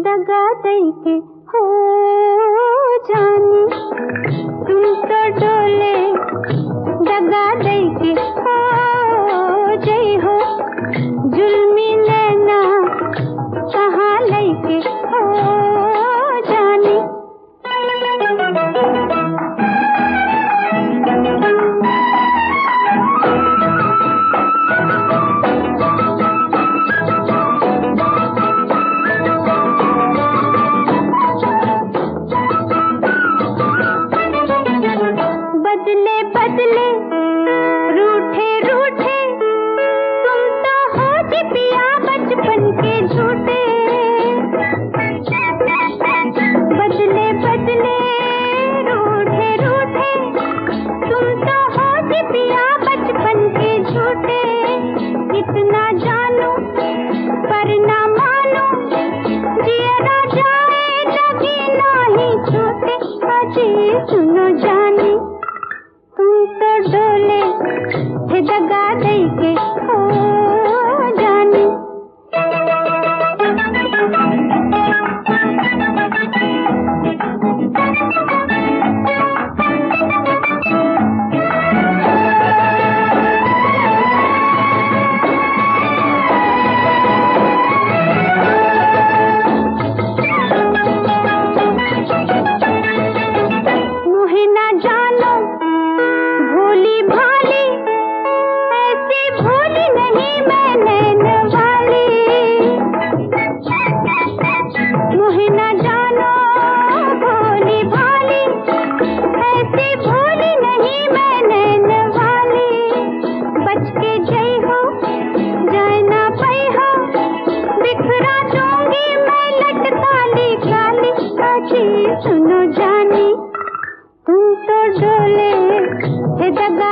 दगा दई के हो जानी, तुम तो डोले दगा दई के हो जई हो, जुल्मी नैना कहाँ लई के हो जानी। बदले बदले रूठे रूठे तुम तो हो जी पिया बचपन के झूठे। बदले बदले रूठे रूठे तुम तो हो जी पिया बचपन के झूठे। इतना जानू पर ना मानो, जिया जाए लगे नहीं छूटे। अजी सुनो जानी, तुम तो डोले थे दगा दई के हो जानी। मुहे ना जानो भोली भाली, ऐसी भोली नहीं मैं नैन वाली। मुहे ना जानो भोली भाली, ऐसी भोली नहीं मैं नैन वाली। बच के जई हो जाए ना पई हो, बिखरा दूंगी मैं लटकाली काली। अजी सुनो जानी, तुम तो डोले थे दगा